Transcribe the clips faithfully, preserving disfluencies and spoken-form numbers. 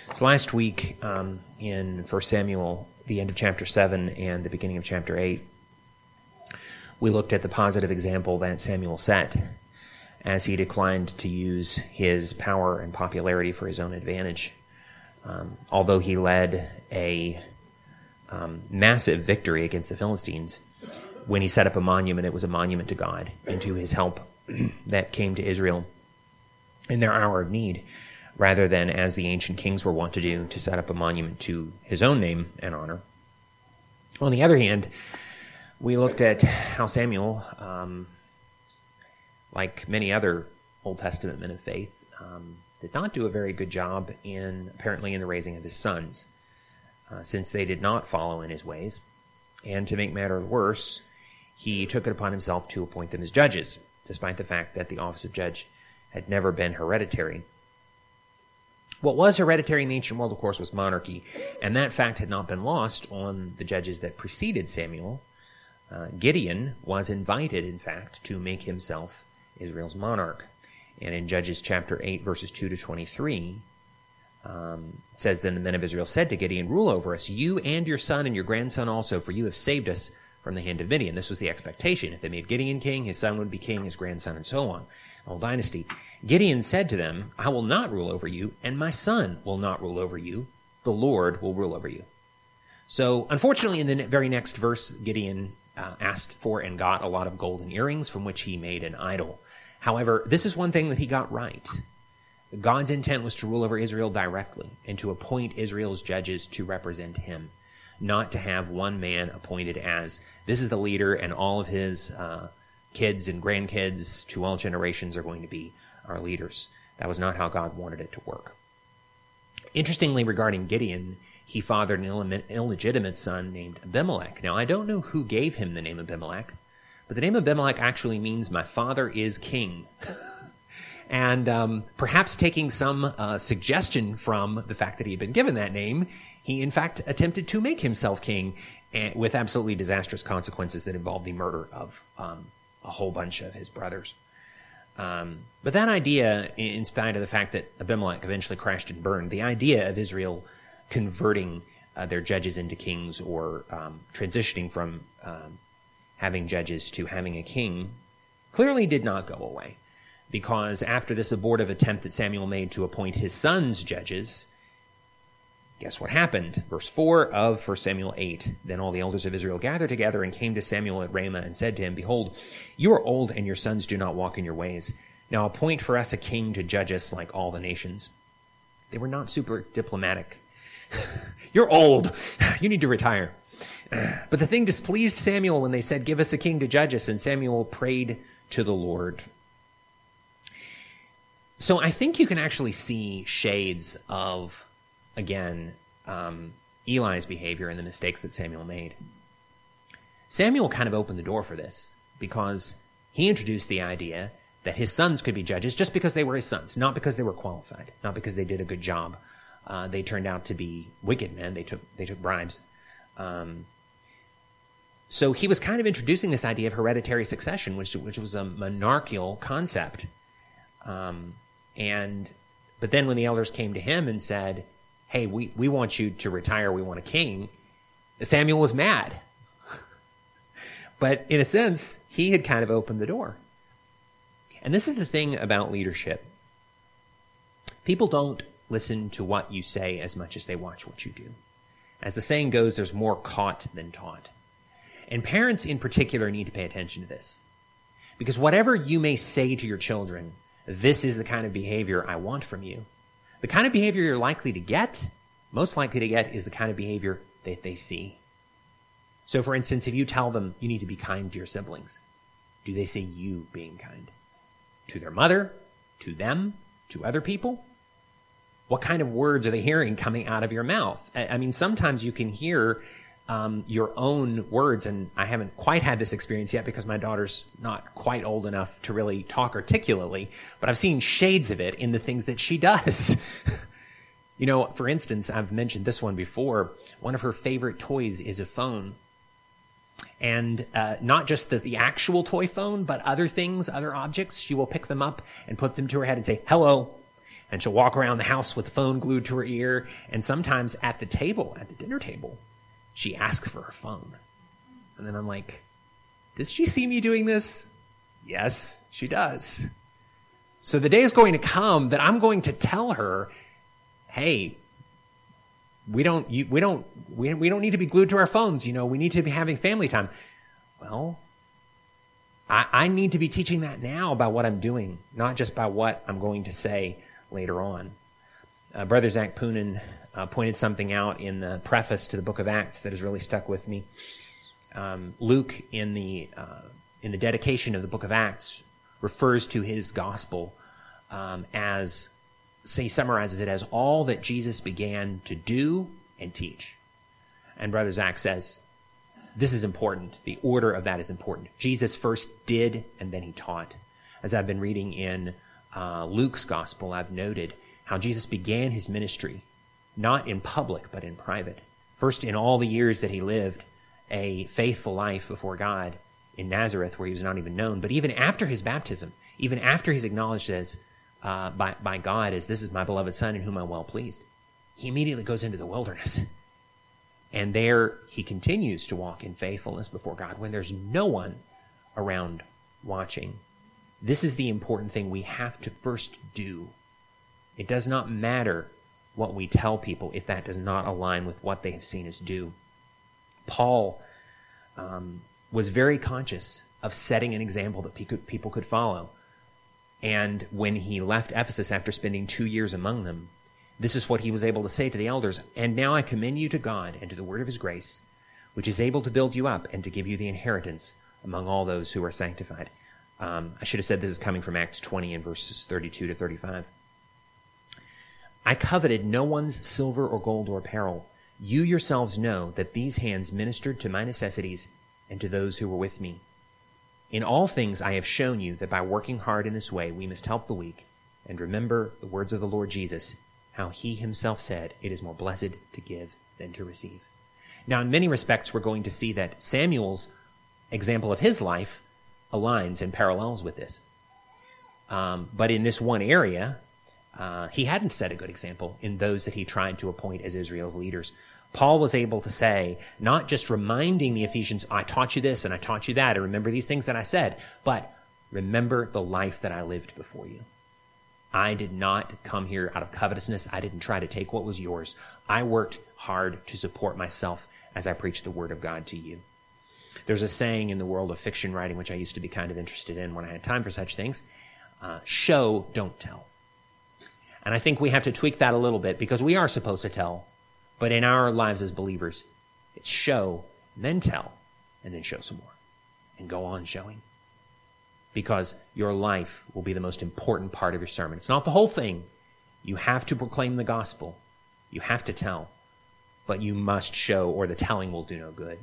So last week um, in First Samuel, the end of chapter seven and the beginning of chapter eight, we looked at the positive example that Samuel set as he declined to use his power and popularity for his own advantage. Um, although he led a um, massive victory against the Philistines, when he set up a monument, it was a monument to God and to his help that came to Israel in their hour of need, rather than, as the ancient kings were wont to do, to set up a monument to his own name and honor. On the other hand, we looked at how Samuel, um, like many other Old Testament men of faith, um, did not do a very good job in, apparently, in the raising of his sons, uh, since they did not follow in his ways. And to make matters worse, he took it upon himself to appoint them as judges, despite the fact that the office of judge had never been hereditary. What was hereditary in the ancient world, of course, was monarchy, and that fact had not been lost on the judges that preceded Samuel. Uh, Gideon was invited, in fact, to make himself Israel's monarch. And in Judges chapter eight, verses two to twenty-three, um, it says, "Then the men of Israel said to Gideon, 'Rule over us, you and your son and your grandson also, for you have saved us from the hand of Midian.'" This was the expectation. If they made Gideon king, his son would be king, his grandson, and so on. The whole dynasty. Gideon said to them, "I will not rule over you, and my son will not rule over you. The Lord will rule over you." So, unfortunately, in the very next verse, Gideon uh, asked for and got a lot of golden earrings from which he made an idol. However, this is one thing that he got right. God's intent was to rule over Israel directly and to appoint Israel's judges to represent him, not to have one man appointed as, this is the leader and all of his uh, kids and grandkids to all generations are going to be our leaders. That was not how God wanted it to work. Interestingly, regarding Gideon, he fathered an illegitimate son named Abimelech. Now, I don't know who gave him the name Abimelech, but the name Abimelech actually means "my father is king." And um, perhaps taking some uh, suggestion from the fact that he had been given that name, he in fact attempted to make himself king, and with absolutely disastrous consequences that involved the murder of um, a whole bunch of his brothers. Um, but that idea, in spite of the fact that Abimelech eventually crashed and burned, the idea of Israel converting uh, their judges into kings, or um, transitioning from um, having judges to having a king, clearly did not go away. Because after this abortive attempt that Samuel made to appoint his sons judges, guess what happened? Verse four of First Samuel eight. "Then all the elders of Israel gathered together and came to Samuel at Ramah and said to him, 'Behold, you are old and your sons do not walk in your ways. Now appoint for us a king to judge us like all the nations.'" They were not super diplomatic. "You're old. You need to retire." But the thing displeased Samuel when they said, "Give us a king to judge us," and Samuel prayed to the Lord. So I think you can actually see shades of, again, um, Eli's behavior and the mistakes that Samuel made. Samuel kind of opened the door for this because he introduced the idea that his sons could be judges just because they were his sons, not because they were qualified, not because they did a good job. Uh, they turned out to be wicked men. They took they took bribes. Um, so he was kind of introducing this idea of hereditary succession, which which was a monarchical concept. Um, and but then when the elders came to him and said, "Hey, we, we want you to retire. We want a king," Samuel was mad. But in a sense, he had kind of opened the door. And this is the thing about leadership. People don't listen to what you say as much as they watch what you do. As the saying goes, there's more caught than taught. And parents in particular need to pay attention to this. Because whatever you may say to your children, "This is the kind of behavior I want from you," the kind of behavior you're likely to get, most likely to get, is the kind of behavior that they see. So for instance, if you tell them you need to be kind to your siblings, do they see you being kind? To their mother? To them? To other people? What kind of words are they hearing coming out of your mouth? I mean, sometimes you can hear um, your own words, and I haven't quite had this experience yet because my daughter's not quite old enough to really talk articulately, but I've seen shades of it in the things that she does. You know, for instance, I've mentioned this one before. One of her favorite toys is a phone. And uh, not just the, the actual toy phone, but other things, other objects. She will pick them up and put them to her head and say, "Hello." And she'll walk around the house with the phone glued to her ear. And sometimes at the table, at the dinner table, she asks for her phone. And then I'm like, does she see me doing this? Yes, she does. So the day is going to come that I'm going to tell her, hey, we don't, you, we don't, we, we don't need to be glued to our phones. You know, we need to be having family time. Well, I, I need to be teaching that now by what I'm doing, not just by what I'm going to say later on. Uh, Brother Zach Poonen uh, pointed something out in the preface to the book of Acts that has really stuck with me. Um, Luke, in the uh, in the dedication of the book of Acts, refers to his gospel um, as, so he summarizes it as all that Jesus began to do and teach. And Brother Zach says, this is important. The order of that is important. Jesus first did, and then he taught. As I've been reading in uh, Luke's gospel, I've noted how Jesus began his ministry, not in public, but in private. First, in all the years that he lived a faithful life before God in Nazareth, where he was not even known, but even after his baptism, even after he's acknowledged as uh, by, by God as, this is my beloved Son in whom I'm well pleased, he immediately goes into the wilderness. And there he continues to walk in faithfulness before God when there's no one around watching. This is the important thing we have to first do. It does not matter what we tell people if that does not align with what they have seen us do. Paul um, was very conscious of setting an example that people could follow. And when he left Ephesus after spending two years among them, this is what he was able to say to the elders. And now I commend you to God and to the word of his grace, which is able to build you up and to give you the inheritance among all those who are sanctified. Um, I should have said this is coming from Acts twenty and verses thirty-two to thirty-five. I coveted no one's silver or gold or apparel. You yourselves know that these hands ministered to my necessities and to those who were with me. In all things I have shown you that by working hard in this way we must help the weak, and remember the words of the Lord Jesus, how he himself said, it is more blessed to give than to receive. Now, in many respects, we're going to see that Samuel's example of his life aligns and parallels with this. Um, but in this one area, uh, he hadn't set a good example in those that he tried to appoint as Israel's leaders. Paul was able to say, not just reminding the Ephesians, I taught you this and I taught you that, and remember these things that I said, but remember the life that I lived before you. I did not come here out of covetousness. I didn't try to take what was yours. I worked hard to support myself as I preached the word of God to you. There's a saying in the world of fiction writing, which I used to be kind of interested in when I had time for such things, uh, show, don't tell. And I think we have to tweak that a little bit because we are supposed to tell, but in our lives as believers, it's show, then tell, and then show some more, and go on showing. Because your life will be the most important part of your sermon. It's not the whole thing. You have to proclaim the gospel. You have to tell. But you must show, or the telling will do no good.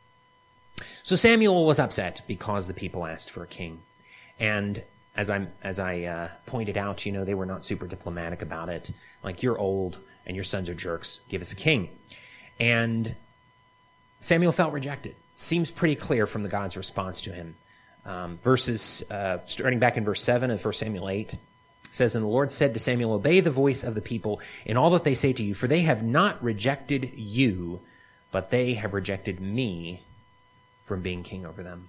So Samuel was upset because the people asked for a king. And as I as I uh, pointed out, you know, they were not super diplomatic about it. Like, you're old and your sons are jerks. Give us a king. And Samuel felt rejected. Seems pretty clear from the God's response to him. Um, verses, uh, starting back in verse seven of First Samuel eight, says, And the Lord said to Samuel, Obey the voice of the people in all that they say to you, for they have not rejected you, but they have rejected me from being king over them.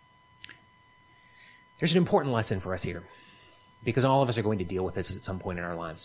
There's an important lesson for us here, because all of us are going to deal with this at some point in our lives.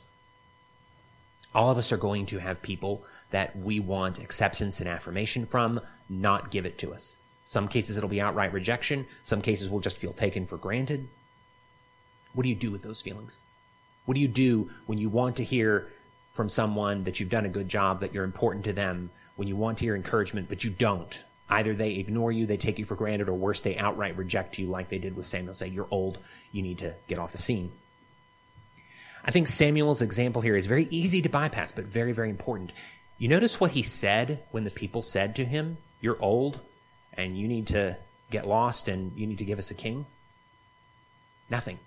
All of us are going to have people that we want acceptance and affirmation from not give it to us. Some cases it'll be outright rejection. Some cases we'll just feel taken for granted. What do you do with those feelings? What do you do when you want to hear from someone that you've done a good job, that you're important to them, when you want to hear encouragement, but you don't? Either they ignore you, they take you for granted, or worse, they outright reject you like they did with Samuel. Say, you're old, you need to get off the scene. I think Samuel's example here is very easy to bypass, but very, very important. You notice what he said when the people said to him, you're old, and you need to get lost, and you need to give us a king? Nothing.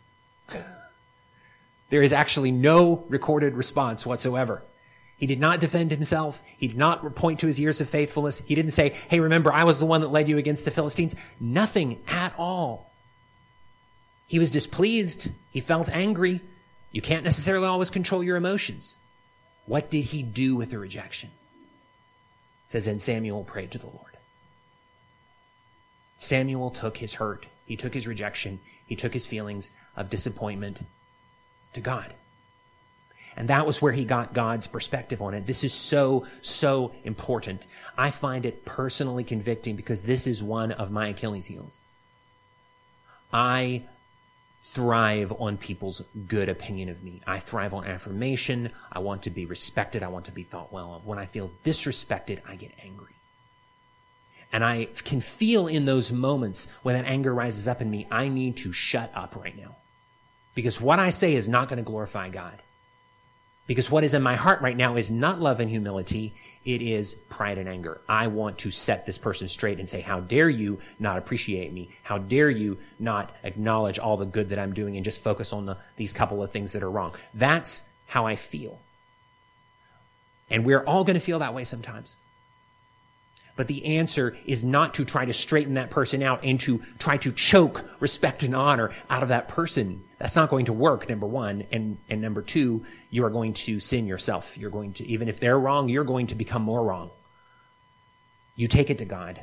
There is actually no recorded response whatsoever. He did not defend himself. He did not point to his years of faithfulness. He didn't say, hey, remember, I was the one that led you against the Philistines. Nothing at all. He was displeased. He felt angry, You can't necessarily always control your emotions. What did he do with the rejection? It says, and Samuel prayed to the Lord. Samuel took his hurt. He took his rejection. He took his feelings of disappointment to God. And that was where he got God's perspective on it. This is so, so important. I find it personally convicting because this is one of my Achilles heels. I thrive on people's good opinion of me. I thrive on affirmation. I want to be respected. I want to be thought well of. When I feel disrespected, I get angry. And I can feel in those moments when that anger rises up in me, I need to shut up right now. Because what I say is not going to glorify God. Because what is in my heart right now is not love and humility. It is pride and anger. I want to set this person straight and say, how dare you not appreciate me? How dare you not acknowledge all the good that I'm doing and just focus on the, these couple of things that are wrong? That's how I feel. And we're all going to feel that way sometimes. But the answer is not to try to straighten that person out and to try to choke respect and honor out of that person. That's not going to work, number one. And, and number two, you are going to sin yourself. You're going to, even if they're wrong, you're going to become more wrong. You take it to God.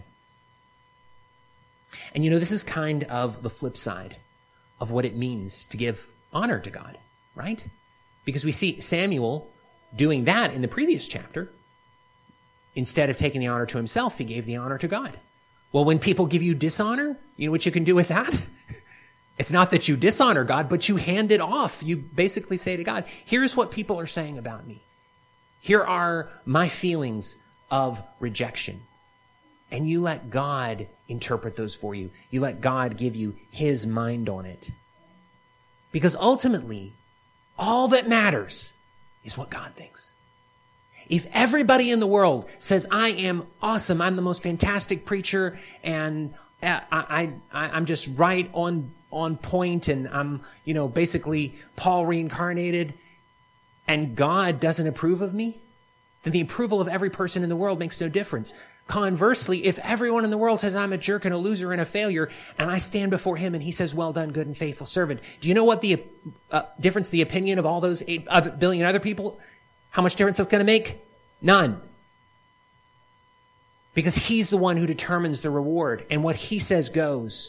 And you know, this is kind of the flip side of what it means to give honor to God, right? Because we see Samuel doing that in the previous chapter. Instead of taking the honor to himself, he gave the honor to God. Well, when people give you dishonor, you know what you can do with that? It's not that you dishonor God, but you hand it off. You basically say to God, here's what people are saying about me. Here are my feelings of rejection. And you let God interpret those for you. You let God give you his mind on it. Because ultimately, all that matters is what God thinks. If everybody in the world says, I am awesome, I'm the most fantastic preacher, and I, I, I, I'm just right on, on point, and I'm, you know, basically Paul reincarnated, and God doesn't approve of me, then the approval of every person in the world makes no difference. Conversely, if everyone in the world says I'm a jerk and a loser and a failure, and I stand before him and he says, well done, good and faithful servant, do you know what the uh, difference the opinion of all those eight other, billion other people, how much difference that's going to make? None. Because he's the one who determines the reward, and what he says goes.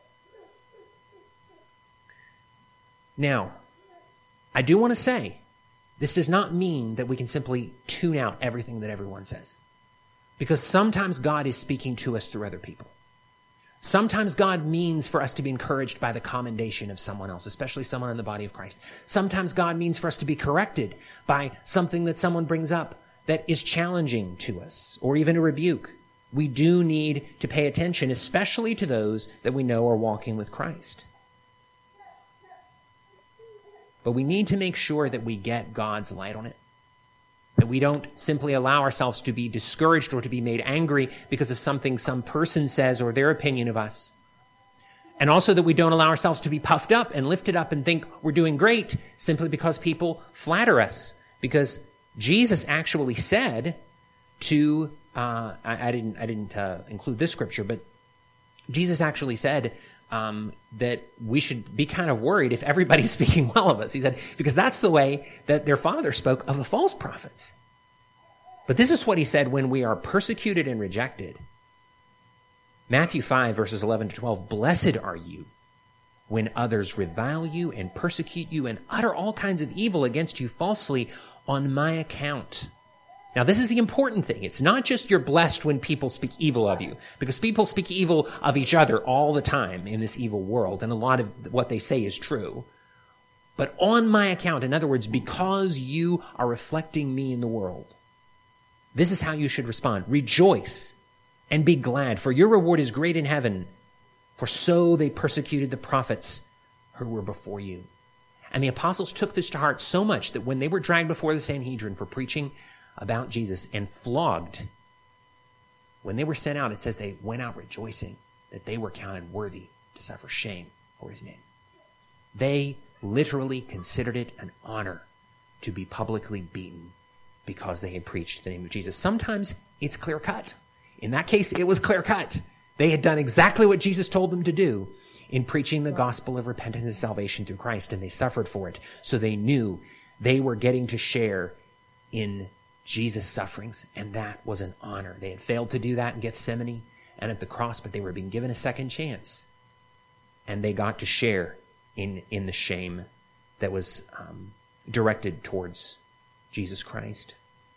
Now, I do want to say, this does not mean that we can simply tune out everything that everyone says. Because sometimes God is speaking to us through other people. Sometimes God means for us to be encouraged by the commendation of someone else, especially someone in the body of Christ. Sometimes God means for us to be corrected by something that someone brings up that is challenging to us, or even a rebuke. We do need to pay attention, especially to those that we know are walking with Christ. But we need to make sure that we get God's light on it. That we don't simply allow ourselves to be discouraged or to be made angry because of something some person says or their opinion of us. And also that we don't allow ourselves to be puffed up and lifted up and think we're doing great simply because people flatter us. Because Jesus actually said to, uh, I, I didn't, I didn't uh, include this scripture, but Jesus actually said um, that we should be kind of worried if everybody's speaking well of us. He said, because that's the way that their father spoke of the false prophets. But this is what he said when we are persecuted and rejected. Matthew five, verses eleven to twelve, blessed are you when others revile you and persecute you and utter all kinds of evil against you falsely on my account. Now, this is the important thing. It's not just you're blessed when people speak evil of you, because people speak evil of each other all the time in this evil world, and a lot of what they say is true. But on my account, in other words, because you are reflecting me in the world, this is how you should respond. Rejoice and be glad, for your reward is great in heaven, for so they persecuted the prophets who were before you. And the apostles took this to heart so much that when they were dragged before the Sanhedrin for preaching about Jesus and flogged, when they were sent out, it says they went out rejoicing that they were counted worthy to suffer shame for his name. They literally considered it an honor to be publicly beaten because they had preached the name of Jesus. Sometimes it's clear cut. In that case, it was clear cut. They had done exactly what Jesus told them to do. in preaching the gospel of repentance and salvation through Christ, and they suffered for it. So they knew they were getting to share in Jesus' sufferings, and that was an honor. They had failed to do that in Gethsemane and at the cross, but they were being given a second chance, and they got to share in, in the shame that was um, directed towards Jesus Christ.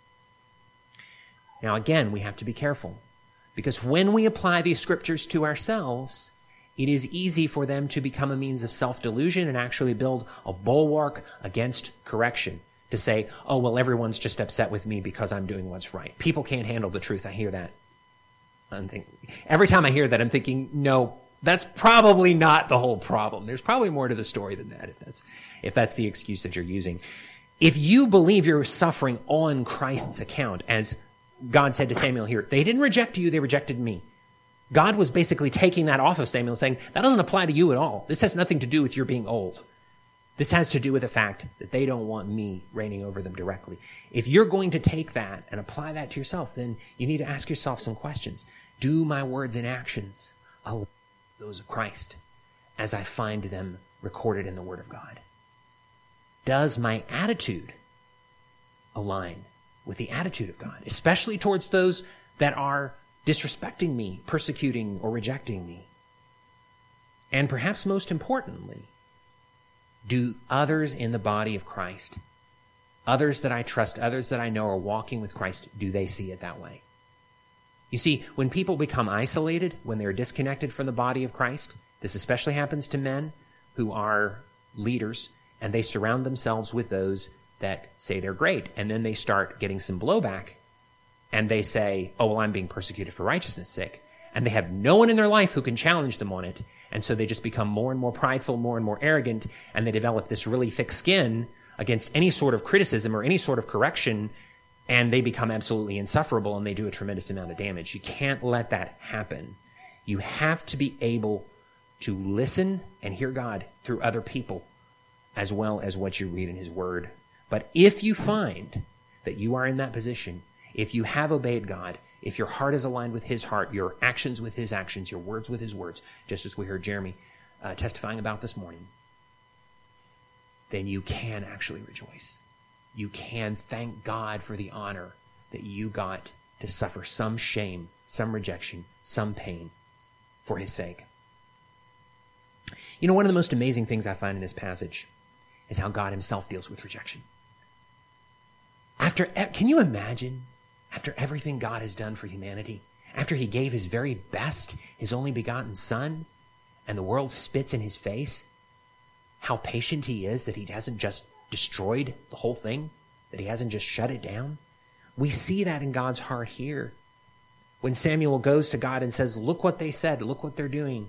Now, again, we have to be careful, because when we apply these scriptures to ourselves, it is easy for them to become a means of self-delusion and actually build a bulwark against correction. To say, oh, well, everyone's just upset with me because I'm doing what's right. People can't handle the truth. I hear that. I'm thinking, every time I hear that, I'm thinking, no, that's probably not the whole problem. There's probably more to the story than that, if that's, if that's the excuse that you're using. If you believe you're suffering on Christ's account, as God said to Samuel here, they didn't reject you, they rejected me. God was basically taking that off of Samuel, saying, that doesn't apply to you at all. This has nothing to do with your being old. This has to do with the fact that they don't want me reigning over them directly. If you're going to take that and apply that to yourself, then you need to ask yourself some questions. Do my words and actions align with those of Christ as I find them recorded in the Word of God? Does my attitude align with the attitude of God, especially towards those that are disrespecting me, persecuting, or rejecting me? And perhaps most importantly, do others in the body of Christ, others that I trust, others that I know are walking with Christ, do they see it that way? You see, when people become isolated, when they're disconnected from the body of Christ, this especially happens to men who are leaders, and they surround themselves with those that say they're great, and then they start getting some blowback, and they say, oh, well, I'm being persecuted for righteousness' sake. And they have no one in their life who can challenge them on it. And so they just become more and more prideful, more and more arrogant, and they develop this really thick skin against any sort of criticism or any sort of correction, and they become absolutely insufferable, and they do a tremendous amount of damage. You can't let that happen. You have to be able to listen and hear God through other people, as well as what you read in His Word. But if you find that you are in that position, if you have obeyed God, if your heart is aligned with His heart, your actions with His actions, your words with His words, just as we heard Jeremy uh, testifying about this morning, then you can actually rejoice. You can thank God for the honor that you got to suffer some shame, some rejection, some pain for His sake. You know, one of the most amazing things I find in this passage is how God Himself deals with rejection. After, can you imagine, after everything God has done for humanity, after He gave His very best, His only begotten Son, and the world spits in His face, how patient He is that He hasn't just destroyed the whole thing, that He hasn't just shut it down? We see that in God's heart here. When Samuel goes to God and says, look what they said, look what they're doing.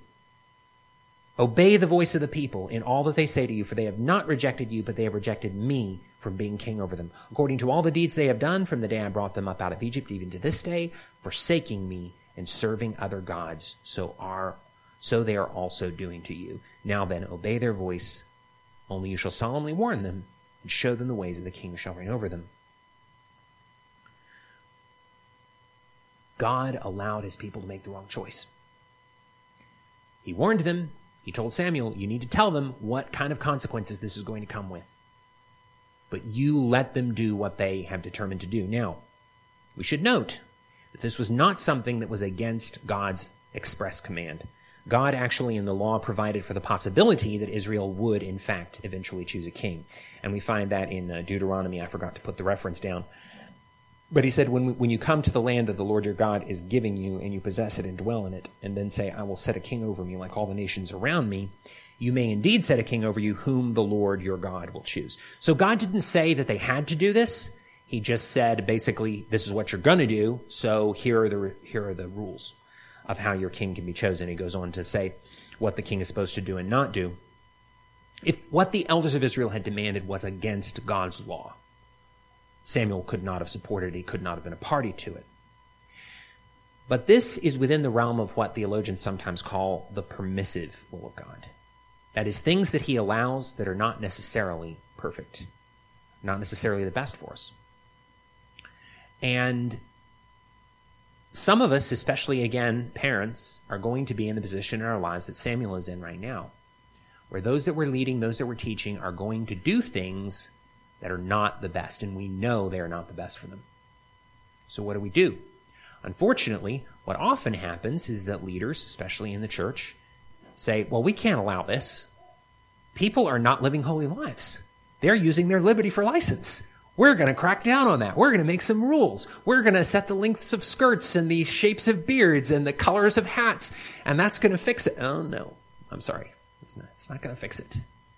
Obey the voice of the people in all that they say to you, for they have not rejected you, but they have rejected me from being king over them. According to all the deeds they have done from the day I brought them up out of Egypt, even to this day, forsaking me and serving other gods, so are so they are also doing to you. Now then, obey their voice, only you shall solemnly warn them and show them the ways of the king who shall reign over them. God allowed His people to make the wrong choice. He warned them. He told Samuel, you need to tell them what kind of consequences this is going to come with. But you let them do what they have determined to do. Now, we should note that this was not something that was against God's express command. God actually in the law provided for the possibility that Israel would, in fact, eventually choose a king. And we find that in uh, Deuteronomy. I forgot to put the reference down. But He said, when, when you come to the land that the Lord your God is giving you, and you possess it and dwell in it, and then say, I will set a king over me like all the nations around me, you may indeed set a king over you whom the Lord your God will choose. So God didn't say that they had to do this. He just said, basically, this is what you're going to do, so here are the here are the rules of how your king can be chosen. He goes on to say what the king is supposed to do and not do. If what the elders of Israel had demanded was against God's law, Samuel could not have supported it. He could not have been a party to it. But this is within the realm of what theologians sometimes call the permissive will of God. That is, things that He allows that are not necessarily perfect, not necessarily the best for us. And some of us, especially, again, parents, are going to be in the position in our lives that Samuel is in right now, where those that we're leading, those that we're teaching, are going to do things that are not the best, and we know they are not the best for them. So what do we do? Unfortunately, what often happens is that leaders, especially in the church, say, well, we can't allow this. People are not living holy lives. They're using their liberty for license. We're going to crack down on that. We're going to make some rules. We're going to set the lengths of skirts and the shapes of beards and the colors of hats, and that's going to fix it. Oh, no. I'm sorry. It's not, it's not going to fix it.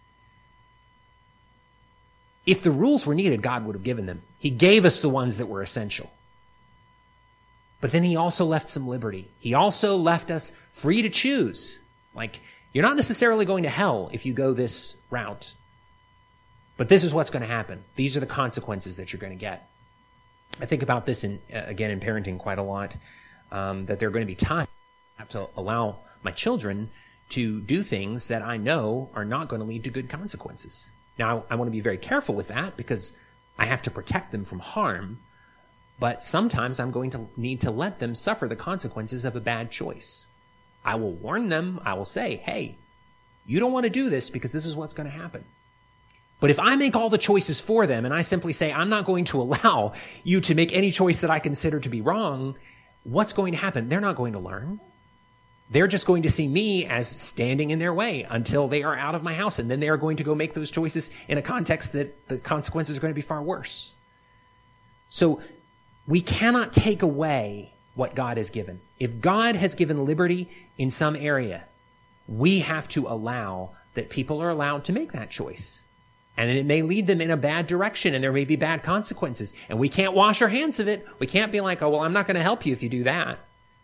If the rules were needed, God would have given them. He gave us the ones that were essential. But then he also left some liberty. He also left us free to choose. Like, you're not necessarily going to hell if you go this route. But this is what's going to happen. These are the consequences that you're going to get. I think about this, in, uh, again, in parenting quite a lot, um, that there are going to be times I have to allow my children to do things that I know are not going to lead to good consequences. Now, I want to be very careful with that because I have to protect them from harm, but sometimes I'm going to need to let them suffer the consequences of a bad choice. I will warn them. I will say, hey, you don't want to do this because this is what's going to happen. But if I make all the choices for them and I simply say, I'm not going to allow you to make any choice that I consider to be wrong, what's going to happen? They're not going to learn. They're just going to see me as standing in their way until they are out of my house. And then they are going to go make those choices in a context that the consequences are going to be far worse. So we cannot take away what God has given. If God has given liberty in some area, we have to allow that people are allowed to make that choice. And it may lead them in a bad direction, and there may be bad consequences. And we can't wash our hands of it. We can't be like, oh, well, I'm not going to help you if you do that.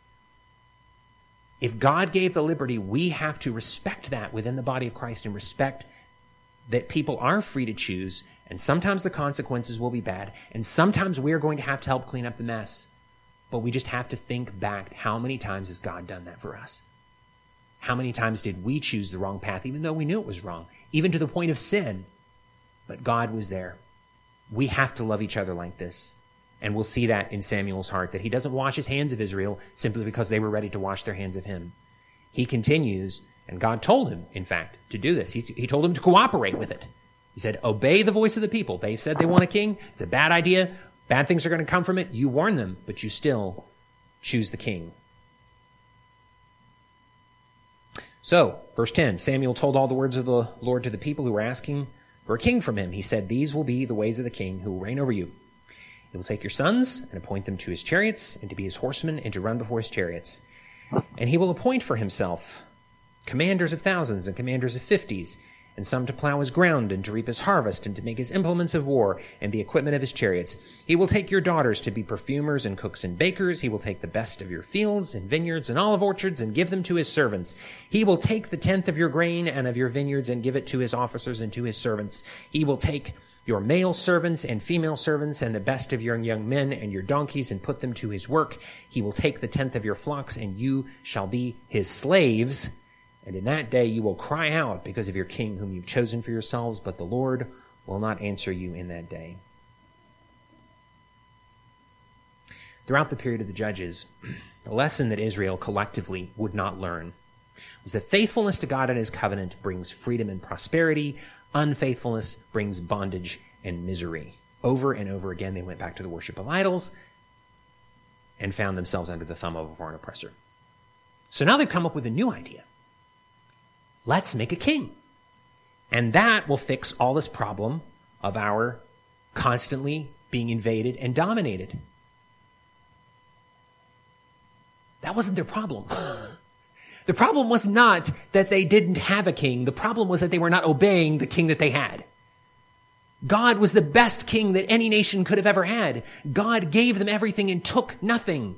If God gave the liberty, we have to respect that within the body of Christ and respect that people are free to choose, and sometimes the consequences will be bad, and sometimes we're going to have to help clean up the mess. But we just have to think back, how many times has God done that for us? How many times did we choose the wrong path, even though we knew it was wrong, even to the point of sin? But God was there. We have to love each other like this. And we'll see that in Samuel's heart, that he doesn't wash his hands of Israel simply because they were ready to wash their hands of him. He continues, and God told him, in fact, to do this. He, he told him to cooperate with it. He said, obey the voice of the people. They've said they want a king. It's a bad idea. Bad things are going to come from it. You warn them, but you still choose the king. So, verse ten, Samuel told all the words of the Lord to the people who were asking for a king from him. He said, these will be the ways of the king who will reign over you. He will take your sons and appoint them to his chariots and to be his horsemen and to run before his chariots. And he will appoint for himself commanders of thousands and commanders of fifties, and some to plow his ground and to reap his harvest and to make his implements of war and the equipment of his chariots. He will take your daughters to be perfumers and cooks and bakers. He will take the best of your fields and vineyards and olive orchards and give them to his servants. He will take the tenth of your grain and of your vineyards and give it to his officers and to his servants. He will take your male servants and female servants and the best of your young men and your donkeys and put them to his work. He will take the tenth of your flocks, and you shall be his slaves. And in that day you will cry out because of your king whom you've chosen for yourselves, but the Lord will not answer you in that day. Throughout the period of the Judges, the lesson that Israel collectively would not learn was that faithfulness to God and his covenant brings freedom and prosperity. Unfaithfulness brings bondage and misery. Over and over again, they went back to the worship of idols and found themselves under the thumb of a foreign oppressor. So now they've come up with a new idea. Let's make a king. And that will fix all this problem of our constantly being invaded and dominated. That wasn't their problem. The problem was not that they didn't have a king. The problem was that they were not obeying the king that they had. God was the best king that any nation could have ever had. God gave them everything and took nothing.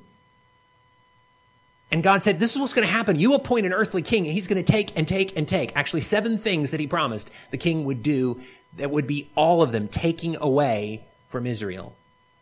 And God said, this is what's going to happen. You appoint an earthly king, and he's going to take and take and take. Actually, seven things that he promised the king would do that would be all of them taking away from Israel.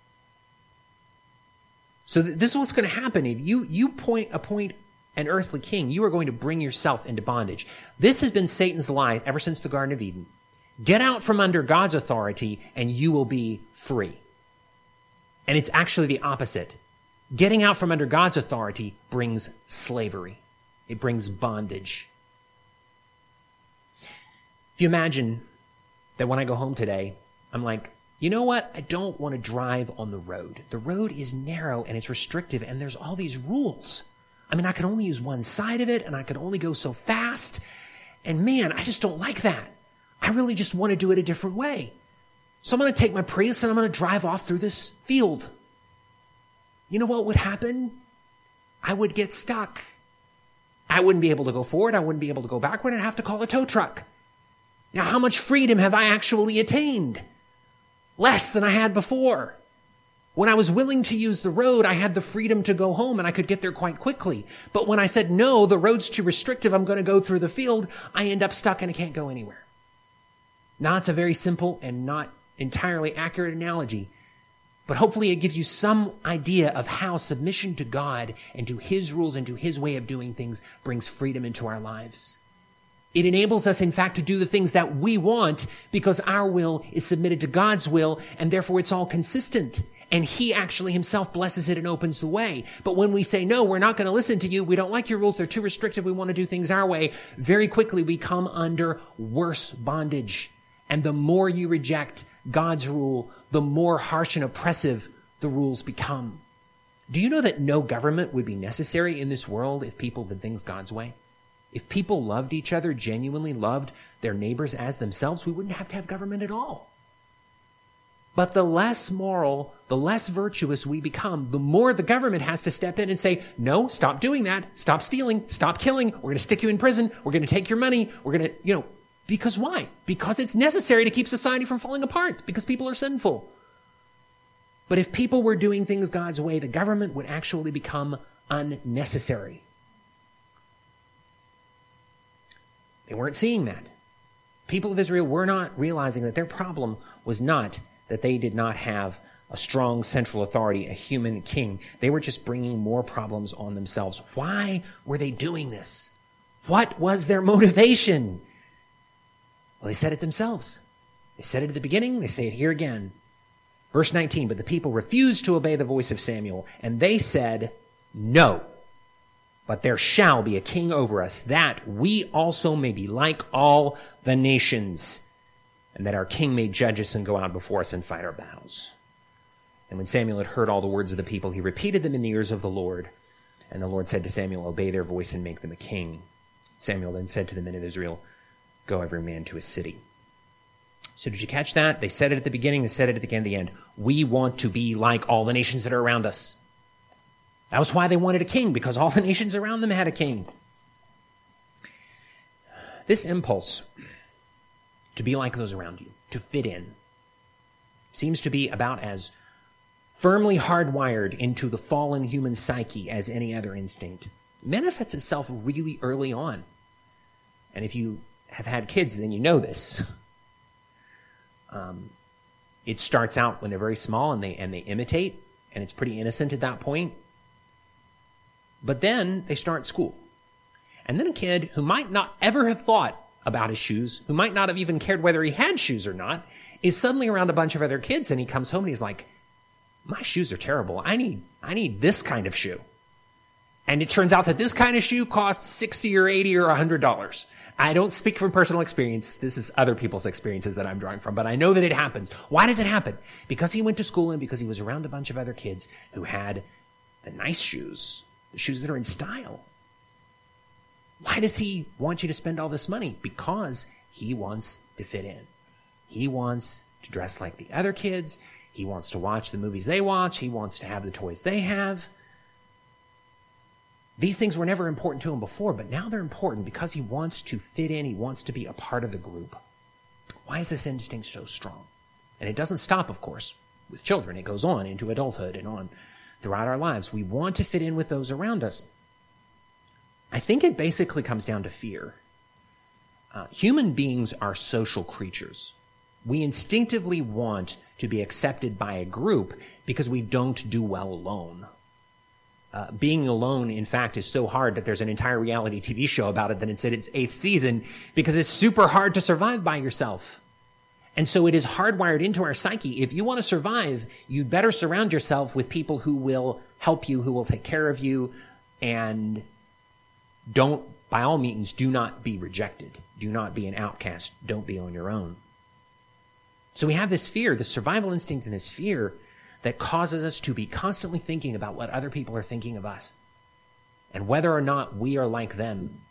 So this is what's going to happen. If you, you point, appoint an earthly king, you are going to bring yourself into bondage. This has been Satan's lie ever since the Garden of Eden. Get out from under God's authority, and you will be free. And it's actually the opposite. Getting out from under God's authority brings slavery. It brings bondage. If you imagine that when I go home today, I'm like, you know what? I don't want to drive on the road. The road is narrow and it's restrictive and there's all these rules. I mean, I can only use one side of it and I can only go so fast. And man, I just don't like that. I really just want to do it a different way. So I'm going to take my Prius and I'm going to drive off through this field. You know what would happen? I would get stuck. I wouldn't be able to go forward. I wouldn't be able to go backward. I'd have to call a tow truck. Now, how much freedom have I actually attained? Less than I had before. When I was willing to use the road, I had the freedom to go home and I could get there quite quickly. But when I said, no, the road's too restrictive, I'm going to go through the field, I end up stuck and I can't go anywhere. Now, it's a very simple and not entirely accurate analogy, but hopefully it gives you some idea of how submission to God and to His rules and to His way of doing things brings freedom into our lives. It enables us, in fact, to do the things that we want because our will is submitted to God's will, and therefore it's all consistent. And He actually Himself blesses it and opens the way. But when we say, no, we're not going to listen to you, we don't like your rules, they're too restrictive, we want to do things our way, very quickly we come under worse bondage. And the more you reject God's rule, the more harsh and oppressive the rules become. Do you know that no government would be necessary in this world if people did things God's way? If people loved each other, genuinely loved their neighbors as themselves, we wouldn't have to have government at all. But the less moral, the less virtuous we become, the more the government has to step in and say, no, stop doing that. Stop stealing. Stop killing. We're going to stick you in prison. We're going to take your money. We're going to, you know, because why? Because it's necessary to keep society from falling apart, because people are sinful. But if people were doing things God's way, the government would actually become unnecessary. They weren't seeing that. People of Israel were not realizing that their problem was not that they did not have a strong central authority, a human king. They were just bringing more problems on themselves. Why were they doing this? What was their motivation? Well, they said it themselves. They said it at the beginning. They say it here again. Verse nineteen, but the people refused to obey the voice of Samuel, and they said, no, but there shall be a king over us, that we also may be like all the nations, and that our king may judge us and go out before us and fight our battles. And when Samuel had heard all the words of the people, he repeated them in the ears of the Lord. And the Lord said to Samuel, obey their voice and make them a king. Samuel then said to the men of Israel, go every man to his city. So did you catch that? They said it at the beginning, they said it at the end, the end. We want to be like all the nations that are around us. That was why they wanted a king, because all the nations around them had a king. This impulse to be like those around you, to fit in, seems to be about as firmly hardwired into the fallen human psyche as any other instinct. It manifests itself really early on. And if you have had kids, then you know this. Um, it starts out when they're very small and they and they imitate, and it's pretty innocent at that point. But then they start school. And then a kid who might not ever have thought about his shoes, who might not have even cared whether he had shoes or not, is suddenly around a bunch of other kids, and he comes home and he's like, my shoes are terrible. I need I need this kind of shoe. And it turns out that this kind of shoe costs sixty or eighty or one hundred dollars. I don't speak from personal experience. This is other people's experiences that I'm drawing from, but I know that it happens. Why does it happen? Because he went to school and because he was around a bunch of other kids who had the nice shoes, the shoes that are in style. Why does he want you to spend all this money? Because he wants to fit in. He wants to dress like the other kids. He wants to watch the movies they watch. He wants to have the toys they have. These things were never important to him before, but now they're important because he wants to fit in. He wants to be a part of the group. Why is this instinct so strong? And it doesn't stop, of course, with children. It goes on into adulthood and on throughout our lives. We want to fit in with those around us. I think it basically comes down to fear. Uh, human beings are social creatures. We instinctively want to be accepted by a group because we don't do well alone. Uh, being alone, in fact, is so hard that there's an entire reality T V show about it that it's in its eighth season because it's super hard to survive by yourself. And so it is hardwired into our psyche. If you want to survive, you'd better surround yourself with people who will help you, who will take care of you, and don't, by all means, do not be rejected. Do not be an outcast. Don't be on your own. So we have this fear, this survival instinct and this fear that causes us to be constantly thinking about what other people are thinking of us and whether or not we are like them.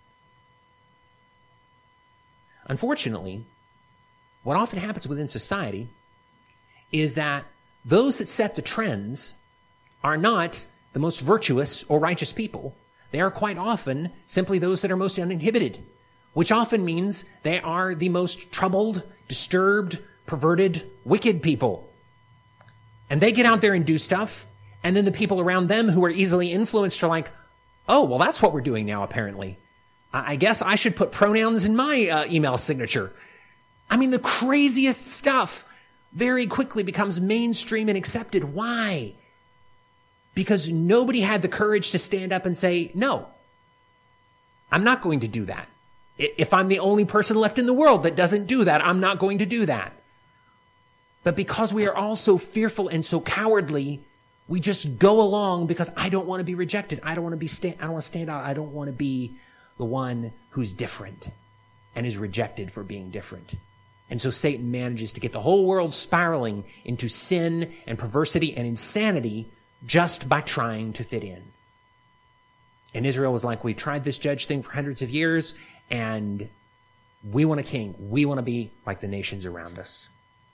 Unfortunately, what often happens within society is that those that set the trends are not the most virtuous or righteous people. They are quite often simply those that are most uninhibited, which often means they are the most troubled, disturbed, perverted, wicked people. And they get out there and do stuff, and then the people around them who are easily influenced are like, oh, well, that's what we're doing now, apparently. I guess I should put pronouns in my uh, email signature. I mean, the craziest stuff very quickly becomes mainstream and accepted. Why? Because nobody had the courage to stand up and say, no, I'm not going to do that. If I'm the only person left in the world that doesn't do that, I'm not going to do that. But because we are all so fearful and so cowardly, we just go along because I don't want to be rejected. I don't want to be sta- I don't want to stand out. I don't want to be the one who's different and is rejected for being different. And so Satan manages to get the whole world spiraling into sin and perversity and insanity just by trying to fit in. And Israel was like, we tried this judge thing for hundreds of years, and we want a king. We want to be like the nations around us.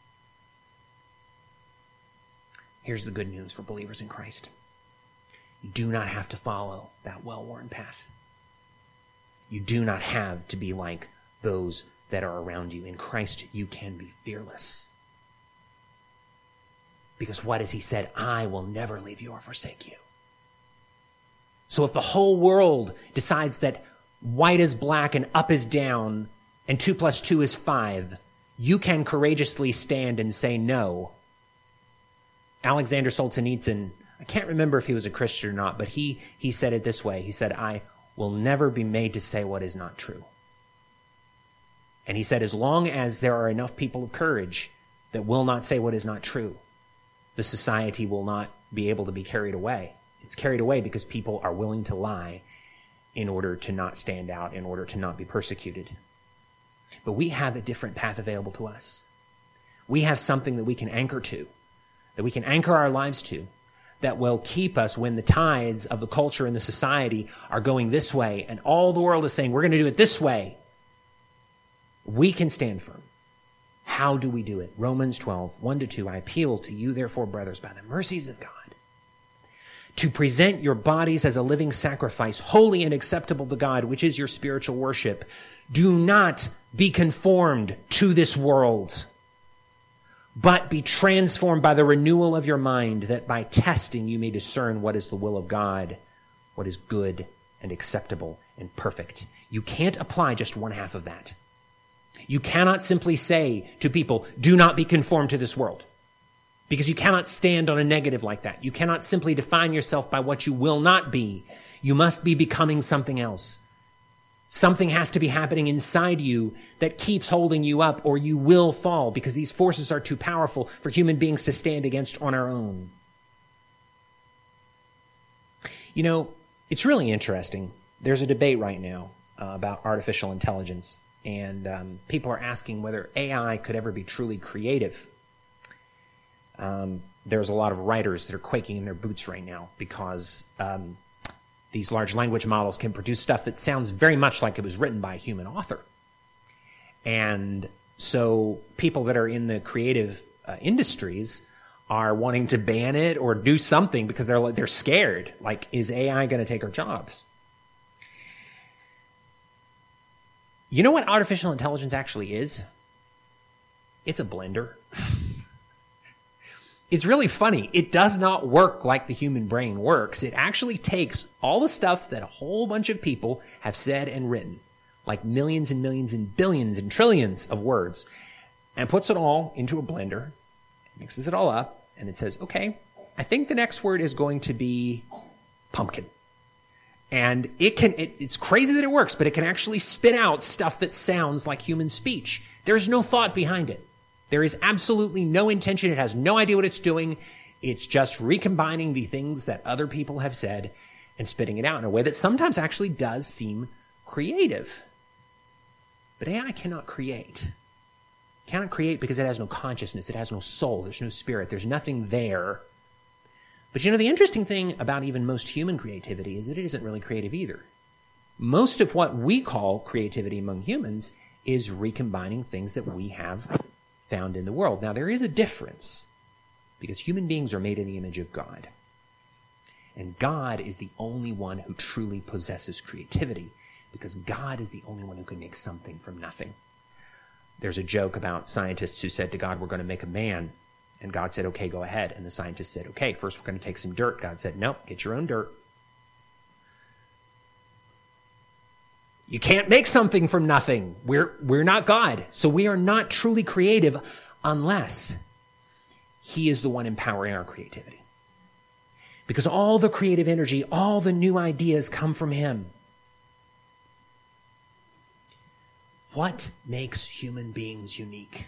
Here's the good news for believers in Christ. You do not have to follow that well-worn path. You do not have to be like those that are around you. In Christ, you can be fearless. Because what has he said? I will never leave you or forsake you. So if the whole world decides that white is black and up is down and two plus two is five, you can courageously stand and say no. Alexander Solzhenitsyn, I can't remember if he was a Christian or not, but he, he said it this way. He said, I will never be made to say what is not true. And he said, as long as there are enough people of courage that will not say what is not true, the society will not be able to be carried away. It's carried away because people are willing to lie in order to not stand out, in order to not be persecuted. But we have a different path available to us. We have something that we can anchor to, that we can anchor our lives to, that will keep us when the tides of the culture and the society are going this way and all the world is saying, we're going to do it this way. We can stand firm. How do we do it? Romans twelve, one to two, I appeal to you, therefore, brothers, by the mercies of God, to present your bodies as a living sacrifice, holy and acceptable to God, which is your spiritual worship. Do not be conformed to this world, but be transformed by the renewal of your mind, that by testing you may discern what is the will of God, what is good and acceptable and perfect. You can't apply just one half of that. You cannot simply say to people, do not be conformed to this world, because you cannot stand on a negative like that. You cannot simply define yourself by what you will not be. You must be becoming something else. Something has to be happening inside you that keeps holding you up, or you will fall, because these forces are too powerful for human beings to stand against on our own. You know, it's really interesting. There's a debate right now uh, about artificial intelligence, and um, people are asking whether A I could ever be truly creative. Um, there's a lot of writers that are quaking in their boots right now because um, these large language models can produce stuff that sounds very much like it was written by a human author. And so people that are in the creative uh, industries are wanting to ban it or do something because they're they're scared. Like, is A I going to take our jobs? You know what artificial intelligence actually is? It's a blender. It's really funny. It does not work like the human brain works. It actually takes all the stuff that a whole bunch of people have said and written, like millions and millions and billions and trillions of words, and puts it all into a blender, mixes it all up, and it says, okay, I think the next word is going to be pumpkin. And it can, it, it's crazy that it works, but it can actually spit out stuff that sounds like human speech. There's no thought behind it. There is absolutely no intention. It has no idea what it's doing. It's just recombining the things that other people have said and spitting it out in a way that sometimes actually does seem creative. But A I cannot create. It cannot create because it has no consciousness. It has no soul. There's no spirit. There's nothing there. But you know, the interesting thing about even most human creativity is that it isn't really creative either. Most of what we call creativity among humans is recombining things that we have found in the world. Now, there is a difference because human beings are made in the image of God. And God is the only one who truly possesses creativity because God is the only one who can make something from nothing. There's a joke about scientists who said to God, we're going to make a man. And God said, okay, go ahead. And the scientists said, okay, first we're going to take some dirt. God said, nope, get your own dirt. You can't make something from nothing. We're, we're not God. So we are not truly creative unless He is the one empowering our creativity. Because all the creative energy, all the new ideas come from Him. What makes human beings unique?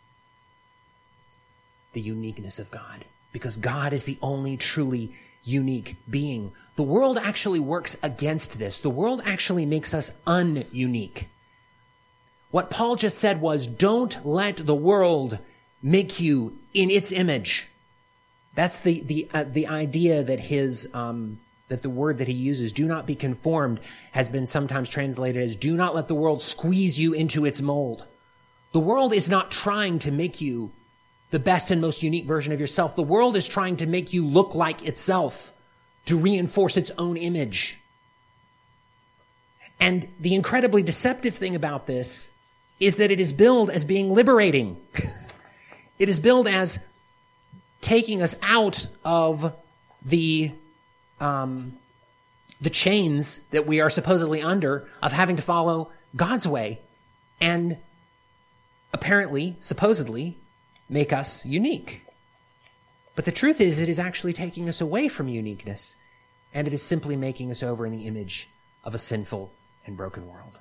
The uniqueness of God. Because God is the only truly unique being. The world actually works against this. The world actually makes us ununique. What Paul just said was, don't let the world make you in its image. That's the the uh, the idea that his um, that the word that he uses, do not be conformed, has been sometimes translated as do not let the world squeeze you into its mold. The world is not trying to make you the best and most unique version of yourself. The world is trying to make you look like itself, to reinforce its own image. And the incredibly deceptive thing about this is that it is billed as being liberating. It is billed as taking us out of the um, the chains that we are supposedly under of having to follow God's way and apparently, supposedly, make us unique. But the truth is, it is actually taking us away from uniqueness, and it is simply making us over in the image of a sinful and broken world.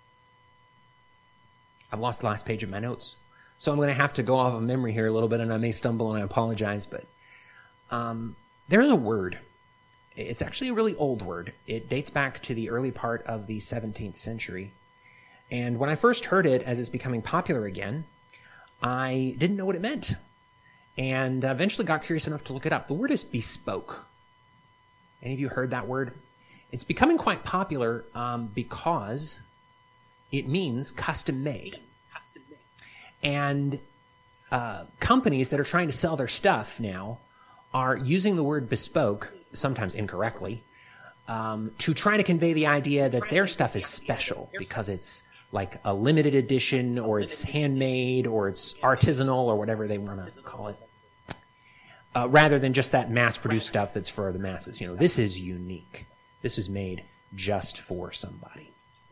I've lost the last page of my notes, so I'm going to have to go off of memory here a little bit, and I may stumble, and I apologize, but um, there's a word. It's actually a really old word. It dates back to the early part of the seventeenth century, and when I first heard it as it's becoming popular again, I didn't know what it meant, and eventually got curious enough to look it up. The word is bespoke. Any of you heard that word? It's becoming quite popular um, because it means custom made. And uh, companies that are trying to sell their stuff now are using the word bespoke, sometimes incorrectly, um, to try to convey the idea that their stuff is special because it's like a limited edition, or it's handmade, or it's artisanal, or whatever they want to call it, uh, rather than just that mass-produced stuff that's for the masses. You know, this is unique. This is made just for somebody.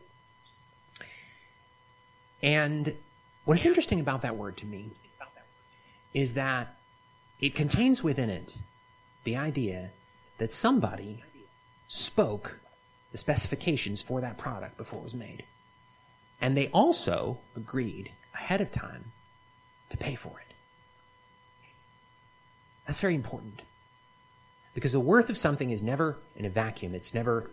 And what's interesting about that word to me is that it contains within it the idea that somebody spoke the specifications for that product before it was made. And they also agreed ahead of time to pay for it. That's very important. Because the worth of something is never in a vacuum. It's never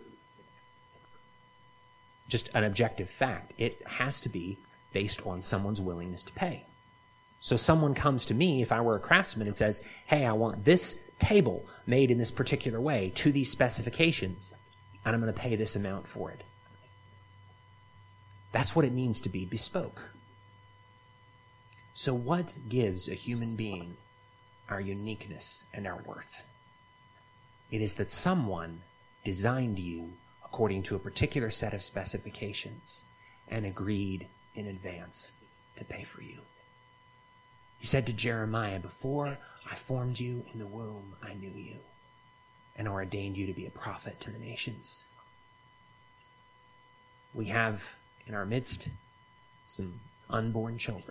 just an objective fact. It has to be based on someone's willingness to pay. So someone comes to me, if I were a craftsman, and says, hey, I want this table made in this particular way to these specifications, and I'm going to pay this amount for it. That's what it means to be bespoke. So what gives a human being our uniqueness and our worth? It is that someone designed you according to a particular set of specifications and agreed in advance to pay for you. He said to Jeremiah, before I formed you in the womb, I knew you and ordained you to be a prophet to the nations. We have in our midst some unborn children.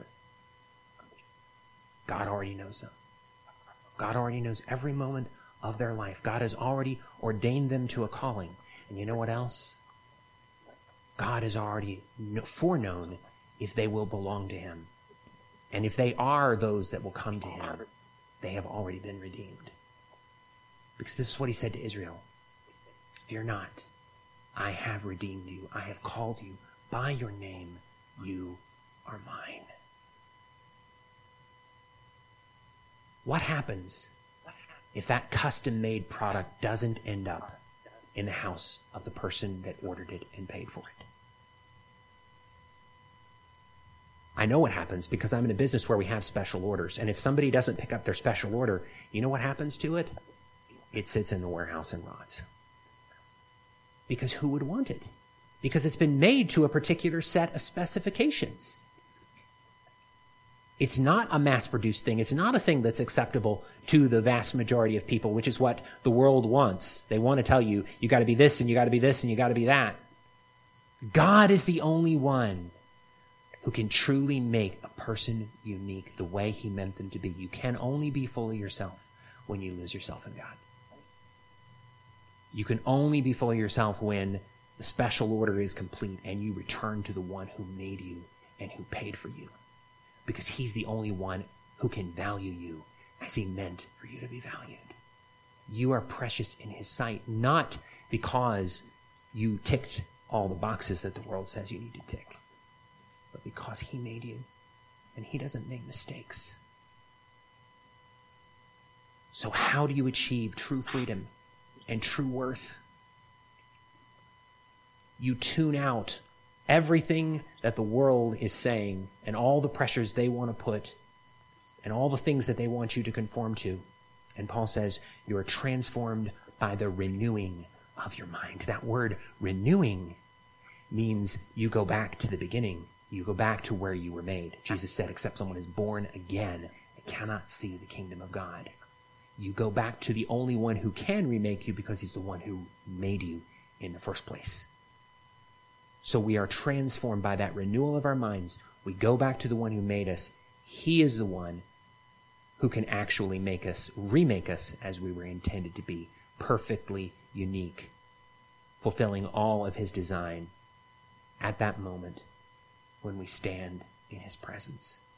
God already knows them. God already knows every moment of their life. God has already ordained them to a calling. And you know what else? God has already foreknown if they will belong to Him And if they are those that will come to him, they have already been redeemed. Because this is what he said to Israel. Fear not, I have redeemed you. I have called you by your name. You are mine. What happens if that custom-made product doesn't end up in the house of the person that ordered it and paid for it? I know what happens because I'm in a business where we have special orders. And if somebody doesn't pick up their special order, you know what happens to it? It sits in the warehouse and rots. Because who would want it? Because it's been made to a particular set of specifications. It's not a mass-produced thing. It's not a thing that's acceptable to the vast majority of people, which is what the world wants. They want to tell you, you got to be this, and you got to be this, and you got to be that. God is the only one who can truly make a person unique the way he meant them to be. You can only be fully yourself when you lose yourself in God. You can only be fully yourself when the special order is complete and you return to the one who made you and who paid for you. Because he's the only one who can value you as he meant for you to be valued. You are precious in his sight, not because you ticked all the boxes that the world says you need to tick, but because he made you and he doesn't make mistakes. So how do you achieve true freedom and true worth? You tune out everything that the world is saying and all the pressures they want to put and all the things that they want you to conform to. And Paul says, you are transformed by the renewing of your mind. That word renewing means you go back to the beginning. You go back to where you were made. Jesus said, except someone is born again, they cannot see the kingdom of God. You go back to the only one who can remake you because he's the one who made you in the first place. So we are transformed by that renewal of our minds. We go back to the one who made us. He is the one who can actually make us, remake us as we were intended to be, perfectly unique, fulfilling all of his design at that moment when we stand in his presence.